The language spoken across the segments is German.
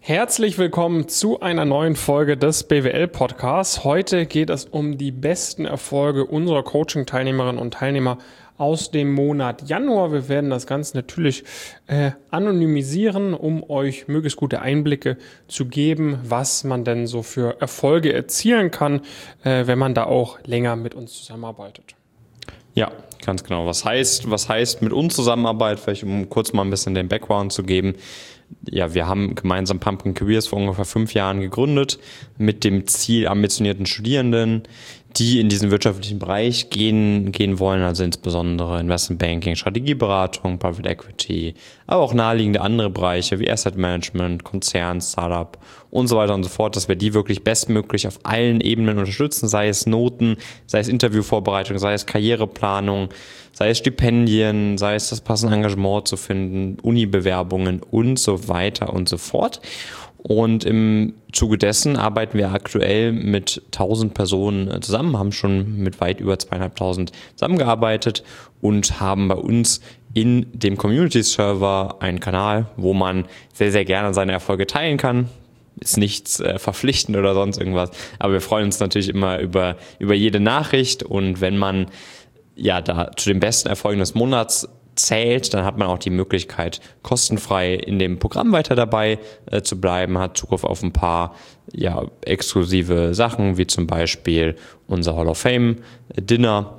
Herzlich willkommen zu einer neuen Folge des BWL-Podcasts. Heute geht es um die besten Erfolge unserer Coaching-Teilnehmerinnen und Teilnehmer aus dem Monat Januar. Wir werden das Ganze natürlich anonymisieren, um euch möglichst gute Einblicke zu geben, was man denn so für Erfolge erzielen kann, wenn man da auch länger mit uns zusammenarbeitet. Ja, ganz genau. Was heißt mit uns Zusammenarbeit? Vielleicht um kurz mal ein bisschen den Background zu geben. Ja, wir haben gemeinsam Pumpkin Careers vor ungefähr 5 Jahren gegründet mit dem Ziel, ambitionierten Studierenden, die in diesen wirtschaftlichen Bereich gehen wollen, also insbesondere Investment Banking, Strategieberatung, Private Equity, aber auch naheliegende andere Bereiche wie Asset Management, Konzern, Startup und so weiter und so fort, dass wir die wirklich bestmöglich auf allen Ebenen unterstützen, sei es Noten, sei es Interviewvorbereitung, sei es Karriereplanung, sei es Stipendien, sei es das passende Engagement zu finden, Uni-Bewerbungen und so weiter und so fort. Und im Zuge dessen arbeiten wir aktuell mit 1000 Personen zusammen, haben schon mit weit über 2500 zusammengearbeitet und haben bei uns in dem Community-Server einen Kanal, wo man sehr, sehr gerne seine Erfolge teilen kann. Ist nichts verpflichtend oder sonst irgendwas, aber wir freuen uns natürlich immer über jede Nachricht, und wenn man ja da zu den besten Erfolgen des Monats zählt, dann hat man auch die Möglichkeit, kostenfrei in dem Programm weiter dabei zu bleiben, hat Zugriff auf ein paar exklusive Sachen, wie zum Beispiel unser Hall of Fame Dinner,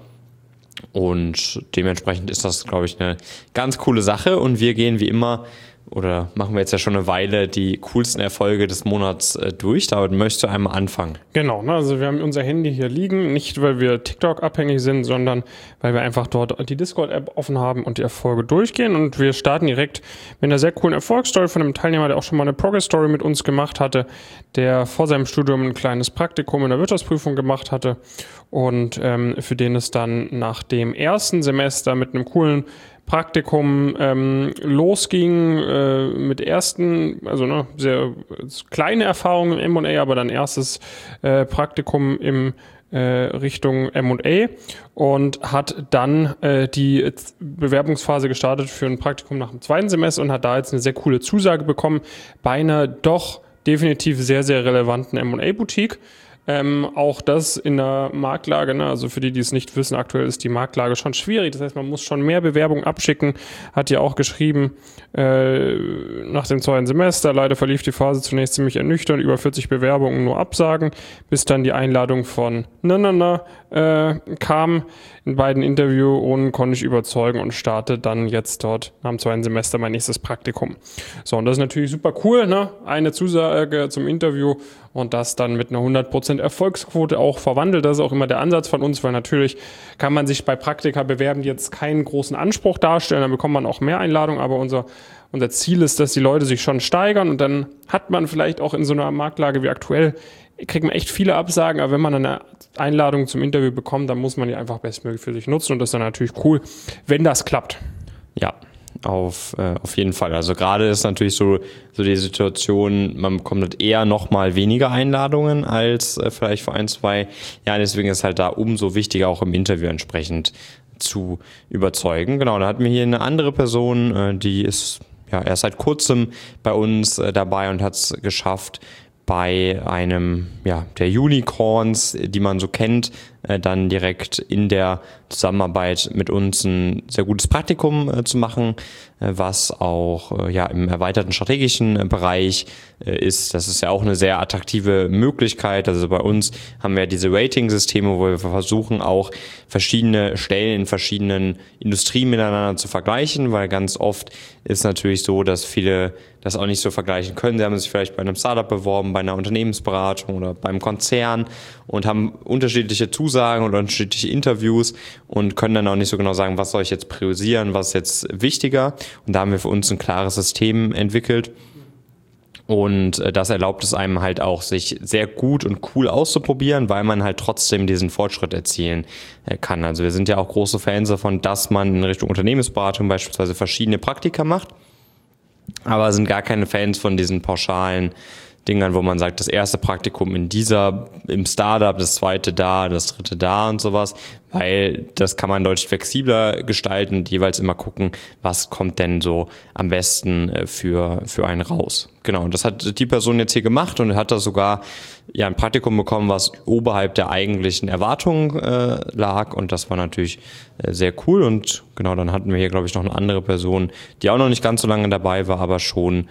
und dementsprechend ist das, glaube ich, eine ganz coole Sache, und wir gehen wie immer, oder machen wir jetzt ja schon eine Weile, die coolsten Erfolge des Monats durch. David, möchtest du einmal anfangen? Genau, also wir haben unser Handy hier liegen, nicht weil wir TikTok abhängig sind, sondern weil wir einfach dort die Discord-App offen haben und die Erfolge durchgehen. Und wir starten direkt mit einer sehr coolen Erfolgsstory von einem Teilnehmer, der auch schon mal eine Progress-Story mit uns gemacht hatte, der vor seinem Studium ein kleines Praktikum in der Wirtschaftsprüfung gemacht hatte und für den es dann nach dem ersten Semester mit einem coolen Praktikum losging mit ersten, sehr kleine Erfahrungen im M&A, aber dann erstes Praktikum im Richtung M&A, und hat dann die Bewerbungsphase gestartet für ein Praktikum nach dem zweiten Semester und hat da jetzt eine sehr coole Zusage bekommen bei einer doch definitiv sehr, sehr relevanten M&A-Boutique. Auch das in der Marktlage, also für die es nicht wissen, aktuell ist die Marktlage schon schwierig. Das heißt, man muss schon mehr Bewerbungen abschicken. Hat ja auch geschrieben, nach dem zweiten Semester, leider verlief die Phase zunächst ziemlich ernüchternd, über 40 Bewerbungen nur Absagen, bis dann die Einladung von kam. In beiden Interviewrunden konnte ich überzeugen und starte dann jetzt dort nach dem zweiten Semester mein nächstes Praktikum. So, und das ist natürlich super cool, ne? Eine Zusage zum Interview und das dann mit einer 100% Erfolgsquote auch verwandelt. Das ist auch immer der Ansatz von uns, weil natürlich kann man sich bei Praktika bewerben, die jetzt keinen großen Anspruch darstellen, dann bekommt man auch mehr Einladungen, aber unser Ziel ist, dass die Leute sich schon steigern, und dann hat man vielleicht auch in so einer Marktlage wie aktuell, kriegt man echt viele Absagen, aber wenn man eine Einladung zum Interview bekommt, dann muss man die einfach bestmöglich für sich nutzen, und das ist dann natürlich cool, wenn das klappt. Ja, auf jeden Fall. Also gerade ist natürlich so die Situation, man bekommt halt eher noch mal weniger Einladungen als vielleicht vor 1-2 Jahren, deswegen ist halt da umso wichtiger, auch im Interview entsprechend zu überzeugen. Genau, da hatten wir hier eine andere Person, die ist erst seit kurzem bei uns dabei und hat es geschafft, bei einem der Unicorns, die man so kennt, dann direkt in der Zusammenarbeit mit uns ein sehr gutes Praktikum zu machen, was auch im erweiterten strategischen Bereich ist. Das ist ja auch eine sehr attraktive Möglichkeit. Also bei uns haben wir diese Rating-Systeme, wo wir versuchen, auch verschiedene Stellen in verschiedenen Industrien miteinander zu vergleichen, weil ganz oft ist natürlich so, dass viele das auch nicht so vergleichen können. Sie haben sich vielleicht bei einem Startup beworben, bei einer Unternehmensberatung oder beim Konzern und haben unterschiedliche Zusagen oder unterschiedliche Interviews und können dann auch nicht so genau sagen, was soll ich jetzt priorisieren, was ist jetzt wichtiger. Und da haben wir für uns ein klares System entwickelt. Und das erlaubt es einem halt auch, sich sehr gut und cool auszuprobieren, weil man halt trotzdem diesen Fortschritt erzielen kann. Also wir sind ja auch große Fans davon, dass man in Richtung Unternehmensberatung beispielsweise verschiedene Praktika macht, aber sind gar keine Fans von diesen pauschalen Dingern, wo man sagt, das erste Praktikum im Startup, das zweite da, das dritte da und sowas, weil das kann man deutlich flexibler gestalten und jeweils immer gucken, was kommt denn so am besten für einen raus. Genau, und das hat die Person jetzt hier gemacht und hat da sogar ein Praktikum bekommen, was oberhalb der eigentlichen Erwartungen lag, und das war natürlich sehr cool. Und genau, dann hatten wir hier, glaube ich, noch eine andere Person, die auch noch nicht ganz so lange dabei war, aber schon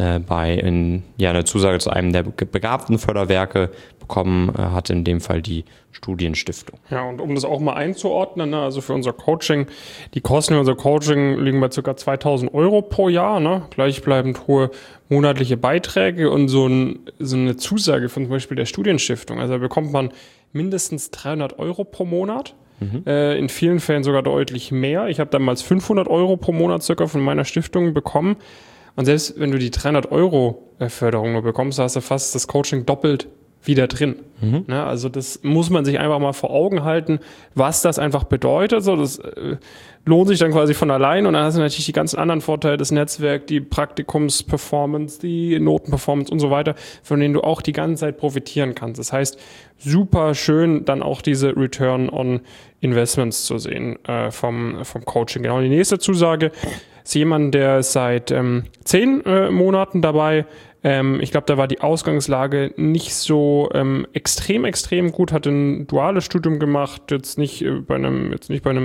eine Zusage zu einem der begabten Förderwerke bekommen hat, in dem Fall die Studienstiftung. Ja, und um das auch mal einzuordnen, ne, also für unser Coaching, die Kosten für unser Coaching liegen bei ca. 2.000 € pro Jahr, ne, gleichbleibend hohe monatliche Beiträge und so eine Zusage von zum Beispiel der Studienstiftung. Also da bekommt man mindestens 300 € pro Monat. In vielen Fällen sogar deutlich mehr. Ich habe damals 500 € pro Monat circa von meiner Stiftung bekommen. Und selbst wenn du die 300 € Förderung nur bekommst, hast du fast das Coaching doppelt wieder drin. Ne, also das muss man sich einfach mal vor Augen halten, was das einfach bedeutet. So, das lohnt sich dann quasi von allein, und dann hast du natürlich die ganzen anderen Vorteile, das Netzwerk, die Praktikumsperformance, die Notenperformance und so weiter, von denen du auch die ganze Zeit profitieren kannst. Das heißt, super schön dann auch diese Return on Investments zu sehen vom Coaching. Genau, die nächste Zusage ist jemand, der ist seit 10 Monaten dabei. Ich glaube, da war die Ausgangslage nicht so extrem gut, hat ein duales Studium gemacht, jetzt nicht bei einem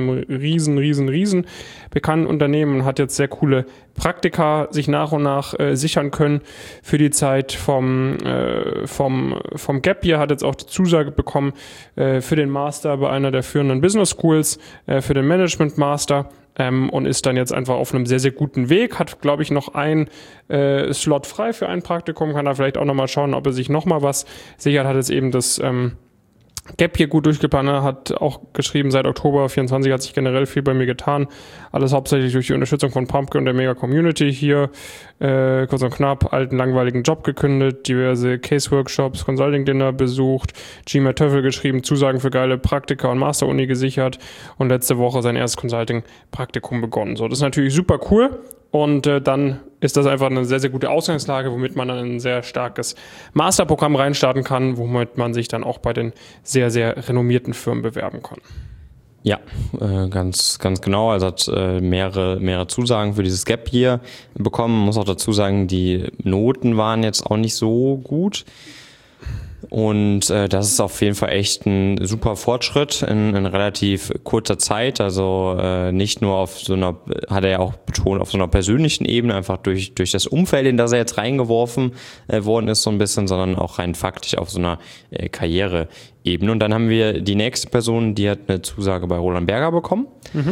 riesen bekannten Unternehmen, hat jetzt sehr coole Praktika sich nach und nach sichern können für die Zeit vom Gap Year, hat jetzt auch die Zusage bekommen für den Master bei einer der führenden Business Schools, für den Management Master. Und ist dann jetzt einfach auf einem sehr, sehr guten Weg, hat, glaube ich, noch einen Slot frei für ein Praktikum, kann da vielleicht auch nochmal schauen, ob er sich nochmal was sichert, hat jetzt eben das Gap hier gut durchgeplant, hat auch geschrieben, seit Oktober 24 hat sich generell viel bei mir getan. Alles hauptsächlich durch die Unterstützung von Pumpkin und der Mega-Community hier. Kurz und knapp, alten, langweiligen Job gekündigt, diverse Case-Workshops, Consulting-Dinner besucht, GMAT TOEFL geschrieben, Zusagen für geile Praktika und Master-Uni gesichert und letzte Woche sein erstes Consulting-Praktikum begonnen. So, das ist natürlich super cool. Und dann ist das einfach eine sehr, sehr gute Ausgangslage, womit man dann ein sehr starkes Masterprogramm reinstarten kann, womit man sich dann auch bei den sehr, sehr renommierten Firmen bewerben kann. Ja, ganz genau. Also hat mehrere Zusagen für dieses Gap Year bekommen. Man muss auch dazu sagen, die Noten waren jetzt auch nicht so gut. Und das ist auf jeden Fall echt ein super Fortschritt in relativ kurzer Zeit. Also nicht nur auf so einer, hat er ja auch betont, auf so einer persönlichen Ebene, einfach durch das Umfeld, in das er jetzt reingeworfen worden ist so ein bisschen, sondern auch rein faktisch auf so einer Karriereebene. Und dann haben wir die nächste Person, die hat eine Zusage bei Roland Berger bekommen.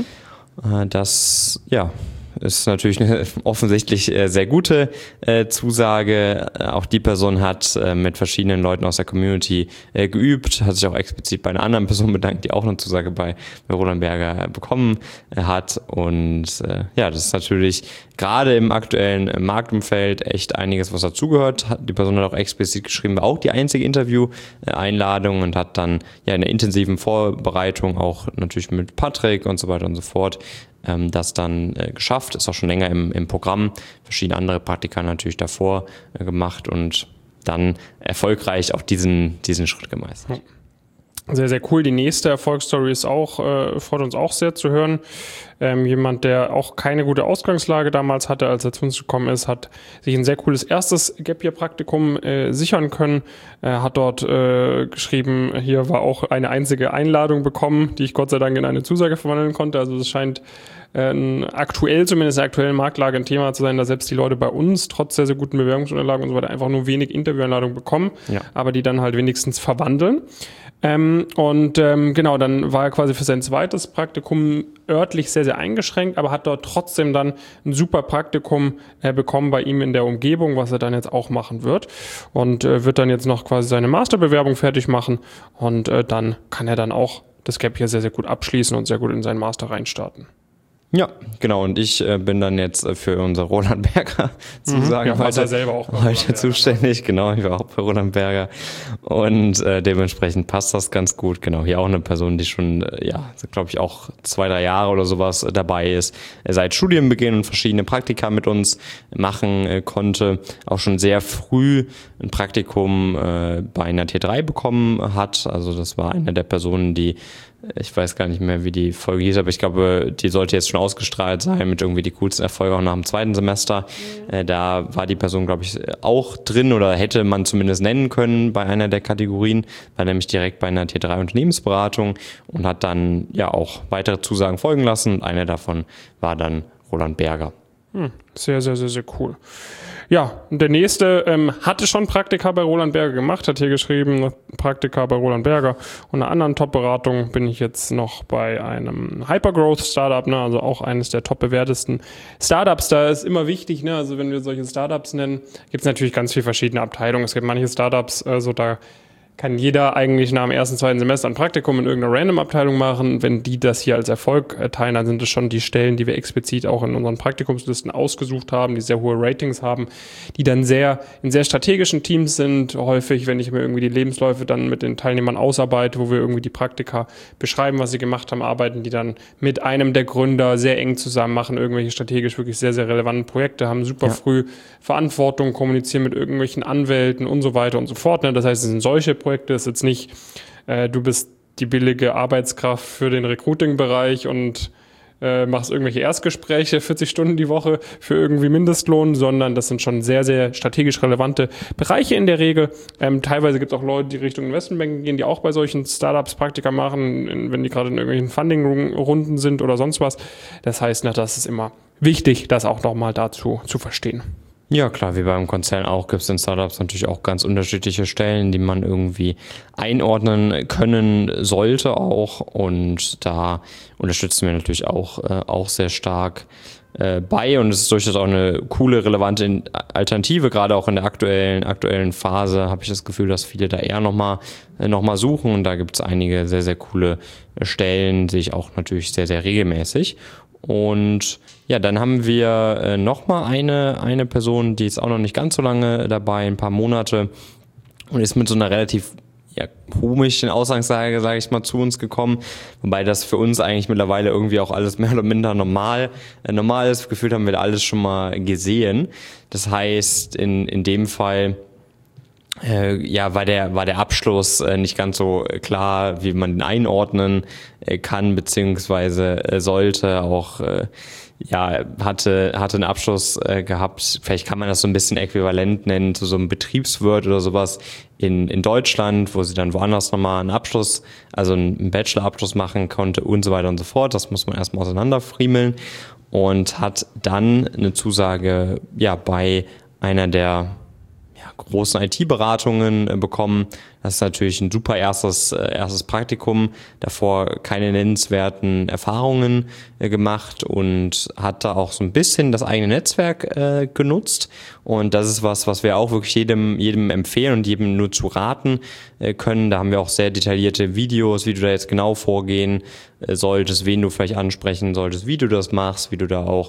Das, ist natürlich eine offensichtlich sehr gute Zusage. Auch die Person hat mit verschiedenen Leuten aus der Community geübt, hat sich auch explizit bei einer anderen Person bedankt, die auch eine Zusage bei Roland Berger bekommen hat. Und das ist natürlich gerade im aktuellen Marktumfeld echt einiges, was dazugehört. Die Person hat auch explizit geschrieben, war auch die einzige Interview-Einladung und hat dann in der intensiven Vorbereitung auch natürlich mit Patrick und so weiter und so fort das dann geschafft, ist auch schon länger im Programm, verschiedene andere Praktika natürlich davor gemacht und dann erfolgreich auch diesen Schritt gemeistert. Sehr, sehr cool. Die nächste Erfolgsstory ist auch, freut uns auch sehr zu hören. Jemand, der auch keine gute Ausgangslage damals hatte, als er zu uns gekommen ist, hat sich ein sehr cooles erstes Gap-Year-Praktikum sichern können, hat dort geschrieben, hier war auch eine einzige Einladung bekommen, die ich Gott sei Dank in eine Zusage verwandeln konnte. Also es scheint aktuell, zumindest in der aktuellen Marktlage, ein Thema zu sein, dass selbst die Leute bei uns trotz sehr, sehr guten Bewerbungsunterlagen und so weiter einfach nur wenig Intervieweinladungen bekommen, aber die dann halt wenigstens verwandeln. Genau, dann war er quasi für sein zweites Praktikum örtlich sehr, sehr eingeschränkt, aber hat dort trotzdem dann ein super Praktikum bekommen bei ihm in der Umgebung, was er dann jetzt auch machen wird und wird dann jetzt noch quasi seine Masterbewerbung fertig machen und dann kann er dann auch das Gap hier sehr, sehr gut abschließen und sehr gut in seinen Master reinstarten. Ja, genau. Und ich bin dann jetzt für unser Roland Berger heute zuständig. Genau, ich war auch bei Roland Berger. Und dementsprechend passt das ganz gut. Genau, hier auch eine Person, die schon, glaube ich, auch 2-3 Jahre oder sowas dabei ist. Seit Studienbeginn und verschiedene Praktika mit uns machen konnte. Auch schon sehr früh ein Praktikum bei einer T3 bekommen hat. Also das war eine der Personen, die, ich weiß gar nicht mehr, wie die Folge hieß, aber ich glaube, die sollte jetzt schon ausgestrahlt sein mit irgendwie die coolsten Erfolge auch nach dem 2. Semester. Da war die Person, glaube ich, auch drin oder hätte man zumindest nennen können bei einer der Kategorien, war nämlich direkt bei einer T3 Unternehmensberatung und hat dann ja auch weitere Zusagen folgen lassen und eine davon war dann Roland Berger. Sehr, sehr, sehr, sehr cool. Ja, der nächste hatte schon Praktika bei Roland Berger gemacht, hat hier geschrieben, Praktika bei Roland Berger und einer anderen Top-Beratung bin ich jetzt noch bei einem Hypergrowth-Startup, ne, also auch eines der top bewertesten Startups. Da ist immer wichtig, ne, also wenn wir solche Startups nennen, gibt es natürlich ganz viele verschiedene Abteilungen. Es gibt manche Startups, da kann jeder eigentlich nach dem 1., 2. Semester ein Praktikum in irgendeiner Random-Abteilung machen. Wenn die das hier als Erfolg teilen, dann sind es schon die Stellen, die wir explizit auch in unseren Praktikumslisten ausgesucht haben, die sehr hohe Ratings haben, die dann in sehr strategischen Teams sind. Häufig, wenn ich mir irgendwie die Lebensläufe dann mit den Teilnehmern ausarbeite, wo wir irgendwie die Praktika beschreiben, was sie gemacht haben, arbeiten die dann mit einem der Gründer sehr eng zusammen, machen irgendwelche strategisch wirklich sehr, sehr relevanten Projekte, haben super früh Verantwortung, kommunizieren mit irgendwelchen Anwälten und so weiter und so fort. Ne? Das heißt, es sind solche Projekte, ist jetzt nicht, du bist die billige Arbeitskraft für den Recruiting-Bereich und machst irgendwelche Erstgespräche 40 Stunden die Woche für irgendwie Mindestlohn, sondern das sind schon sehr, sehr strategisch relevante Bereiche in der Regel. Teilweise gibt es auch Leute, die Richtung Investmentbanking gehen, die auch bei solchen Startups Praktika machen, wenn die gerade in irgendwelchen Funding-Runden sind oder sonst was. Das heißt, das ist immer wichtig, das auch nochmal dazu zu verstehen. Ja, klar, wie beim Konzern auch gibt es in Startups natürlich auch ganz unterschiedliche Stellen, die man irgendwie einordnen können sollte auch. Und da unterstützen wir natürlich auch sehr stark bei. Und es ist durchaus auch eine coole, relevante Alternative. Gerade auch in der aktuellen Phase habe ich das Gefühl, dass viele da eher nochmal suchen. Und da gibt es einige sehr, sehr coole Stellen, sehe ich auch natürlich sehr, sehr regelmäßig. Und ja, dann haben wir nochmal eine Person, die ist auch noch nicht ganz so lange dabei, ein paar Monate und ist mit so einer relativ komischen Ausgangslage, sage ich mal, zu uns gekommen, wobei das für uns eigentlich mittlerweile irgendwie auch alles mehr oder minder normal ist. Gefühlt haben wir da alles schon mal gesehen. Das heißt, in dem Fall war der Abschluss nicht ganz so klar, wie man den einordnen kann, beziehungsweise sollte auch, hatte einen Abschluss gehabt. Vielleicht kann man das so ein bisschen äquivalent nennen zu so einem Betriebswirt oder sowas in Deutschland, wo sie dann woanders nochmal einen Abschluss, also einen Bachelorabschluss machen konnte und so weiter und so fort. Das muss man erstmal auseinanderfriemeln und hat dann eine Zusage, bei einer der großen IT-Beratungen bekommen. Das ist natürlich ein super erstes Praktikum. Davor keine nennenswerten Erfahrungen gemacht und hat da auch so ein bisschen das eigene Netzwerk genutzt. Und das ist was wir auch wirklich jedem empfehlen und jedem nur zu raten können. Da haben wir auch sehr detaillierte Videos, wie du da jetzt genau vorgehen solltest, wen du vielleicht ansprechen solltest, wie du das machst, wie du da auch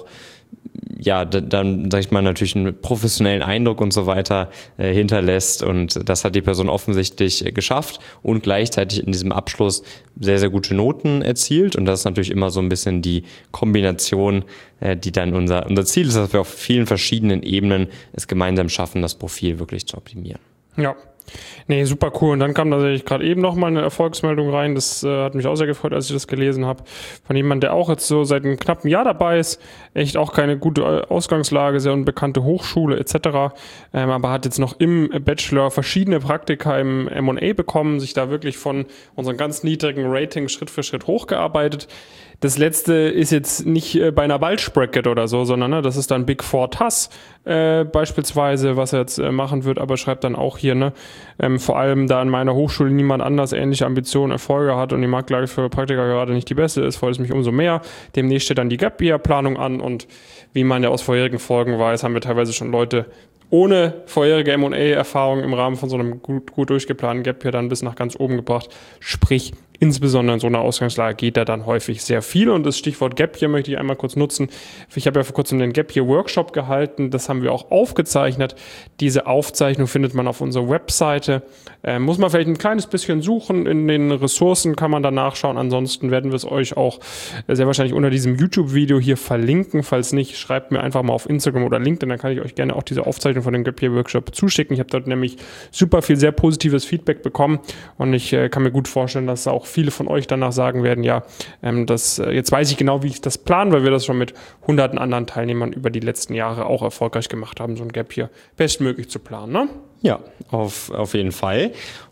dann, sag ich mal, natürlich einen professionellen Eindruck und so weiter hinterlässt. Und das hat die Person offensichtlich geschafft und gleichzeitig in diesem Abschluss sehr, sehr gute Noten erzielt. Und das ist natürlich immer so ein bisschen die Kombination, die dann unser Ziel ist, dass wir auf vielen verschiedenen Ebenen es gemeinsam schaffen, das Profil wirklich zu optimieren. Ja. Nee, super cool. Und dann kam tatsächlich gerade eben noch mal eine Erfolgsmeldung rein. Das hat mich auch sehr gefreut, als ich das gelesen habe. Von jemandem, der auch jetzt so seit einem knappen Jahr dabei ist. Echt auch keine gute Ausgangslage, sehr unbekannte Hochschule etc. Aber hat jetzt noch im Bachelor verschiedene Praktika im M&A bekommen, sich da wirklich von unseren ganz niedrigen Ratings Schritt für Schritt hochgearbeitet. Das letzte ist jetzt nicht bei einer Bulge-Bracket oder so, sondern das ist dann Big Four TAS beispielsweise, was er jetzt machen wird, aber schreibt dann auch hier, vor allem da an meiner Hochschule niemand anders ähnliche Ambitionen, Erfolge hat und die Marktlage für Praktika gerade nicht die beste ist, freut es mich umso mehr. Demnächst steht dann die Gap-Year-Planung an und wie man ja aus vorherigen Folgen weiß, haben wir teilweise schon Leute ohne vorherige M&A-Erfahrung im Rahmen von so einem gut durchgeplanten Gap Year dann bis nach ganz oben gebracht. Sprich, insbesondere in so einer Ausgangslage geht da dann häufig sehr viel. Und das Stichwort Gap Year möchte ich einmal kurz nutzen. Ich habe ja vor kurzem den Gap Year Workshop gehalten. Das haben wir auch aufgezeichnet. Diese Aufzeichnung findet man auf unserer Webseite. Muss man vielleicht ein kleines bisschen suchen. In den Ressourcen kann man da nachschauen. Ansonsten werden wir es euch auch sehr wahrscheinlich unter diesem YouTube-Video hier verlinken. Falls nicht, schreibt mir einfach mal auf Instagram oder LinkedIn. Dann kann ich euch gerne auch diese Aufzeichnung von dem Gap Year Workshop zuschicken. Ich habe dort nämlich super viel sehr positives Feedback bekommen. Und ich kann mir gut vorstellen, dass auch viele von euch danach sagen werden, ja, jetzt weiß ich genau, wie ich das plane, weil wir das schon mit hunderten anderen Teilnehmern über die letzten Jahre auch erfolgreich gemacht haben, so ein Gap hier bestmöglich zu planen, ne? Ja, auf jeden Fall.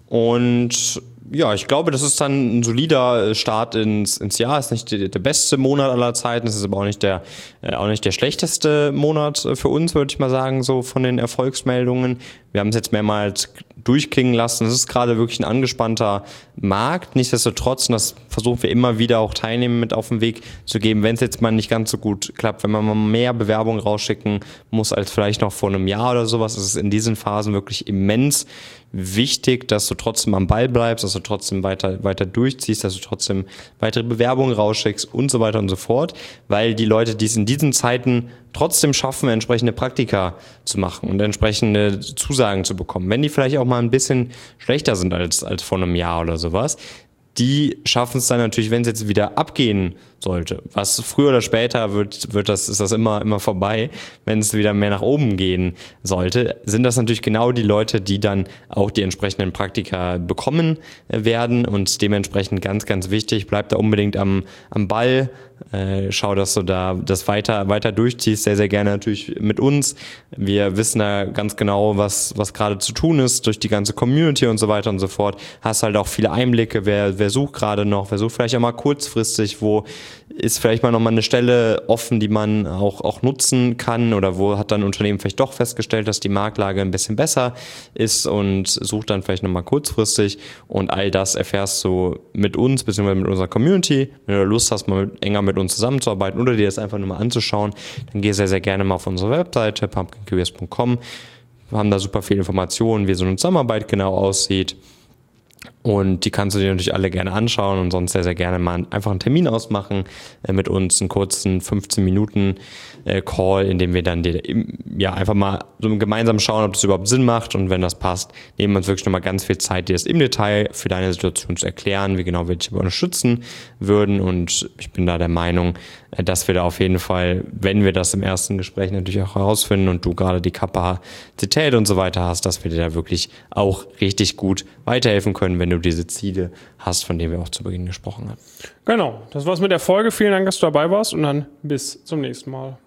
Und ja, ich glaube, das ist dann ein solider Start ins Jahr. Ist nicht der beste Monat aller Zeiten, es ist aber auch nicht der schlechteste Monat für uns, würde ich mal sagen, so von den Erfolgsmeldungen. Wir haben es jetzt mehrmals durchklingen lassen. Es ist gerade wirklich ein angespannter Markt. Nichtsdestotrotz, und das versuchen wir immer wieder auch Teilnehmern mit auf den Weg zu geben, wenn es jetzt mal nicht ganz so gut klappt, wenn man mal mehr Bewerbungen rausschicken muss als vielleicht noch vor einem Jahr oder sowas, ist es in diesen Phasen wirklich immens wichtig, dass du trotzdem am Ball bleibst, dass du trotzdem weiter durchziehst, dass du trotzdem weitere Bewerbungen rausschickst und so weiter und so fort, weil die Leute, die es in diesen Zeiten trotzdem schaffen, entsprechende Praktika zu machen und entsprechende Zusagen zu bekommen, wenn die vielleicht auch mal ein bisschen schlechter sind als vor einem Jahr oder sowas, die schaffen es dann natürlich, wenn es jetzt wieder abgehen sollte. Was früher oder später ist das immer vorbei, wenn es wieder mehr nach oben gehen sollte, sind das natürlich genau die Leute, die dann auch die entsprechenden Praktika bekommen werden und dementsprechend ganz, ganz wichtig, bleib da unbedingt am Ball, schau, dass du da das weiter durchziehst, sehr, sehr gerne natürlich mit uns. Wir wissen da ganz genau, was gerade zu tun ist durch die ganze Community und so weiter und so fort. Hast halt auch viele Einblicke, wer sucht gerade noch, wer sucht vielleicht auch mal kurzfristig, wo ist vielleicht mal nochmal eine Stelle offen, die man auch nutzen kann oder wo hat dann ein Unternehmen vielleicht doch festgestellt, dass die Marktlage ein bisschen besser ist und sucht dann vielleicht nochmal kurzfristig und all das erfährst du mit uns bzw. mit unserer Community. Wenn du Lust hast, mal enger mit uns zusammenzuarbeiten oder dir das einfach nur mal anzuschauen, dann geh sehr, sehr gerne mal auf unsere Webseite pumpkincareers.com. Wir haben da super viele Informationen, wie so eine Zusammenarbeit genau aussieht. Und die kannst du dir natürlich alle gerne anschauen und sonst sehr, sehr gerne mal einfach einen Termin ausmachen mit uns, einen kurzen 15 Minuten Call, in dem wir dann einfach mal so gemeinsam schauen, ob das überhaupt Sinn macht und wenn das passt, nehmen wir uns wirklich nochmal ganz viel Zeit, dir das im Detail für deine Situation zu erklären, wie genau wir dich unterstützen würden und ich bin da der Meinung, dass wir da auf jeden Fall, wenn wir das im ersten Gespräch natürlich auch herausfinden und du gerade die Kapazität und so weiter hast, dass wir dir da wirklich auch richtig gut weiterhelfen können, wenn du diese Ziele hast, von denen wir auch zu Beginn gesprochen haben. Genau, das war's mit der Folge. Vielen Dank, dass du dabei warst und dann bis zum nächsten Mal.